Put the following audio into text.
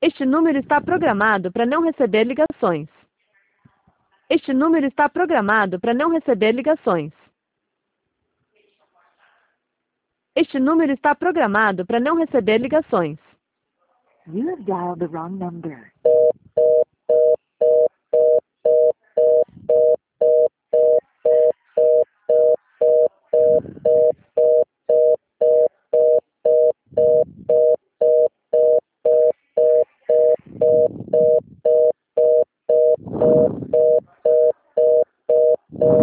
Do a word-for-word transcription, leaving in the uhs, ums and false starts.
Este número está programado para não receber ligações. Este número está programado para não receber ligações. Este número está programado para não receber ligações. You have dialed the wrong number.